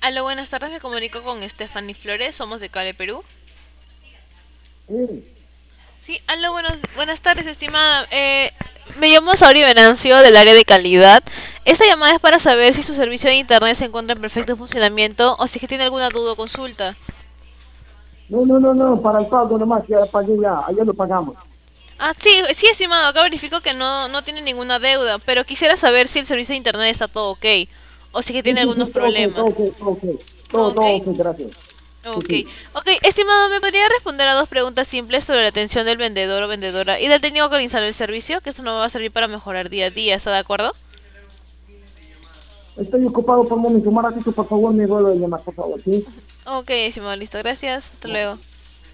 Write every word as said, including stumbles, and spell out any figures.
Aló, buenas tardes, me comunico con Stephanie Flores, somos de Cale, Perú. Sí, Sí, aló, buenos, buenas tardes, estimada. Eh, me llamo Sauri Venancio del área de calidad. Esta llamada es para saber si su servicio de internet se encuentra en perfecto funcionamiento o si es que tiene alguna duda o consulta. no, no, no, no, para el pago nomás, ya pagué ya, ayer lo pagamos. Ah, sí, sí, estimado, acá verifico que no, no tiene ninguna deuda, pero quisiera saber si el servicio de internet está todo ok o si es que Sí, tiene sí, algunos sí, todo ok, todo problemas. ok, todo ok, ¿Todo todo, ok? todo ok, gracias. Sí, Ok, sí. ok, estimado, ¿me podría responder a dos preguntas simples sobre la atención del vendedor o vendedora y del técnico que le instaló el servicio? Que eso no va a servir para mejorar día a día, ¿está de acuerdo? Estoy ocupado por un momento, un ratito, por favor, me vuelvo a llamar, por favor, ¿sí? Ok, estimado, listo, gracias, hasta luego.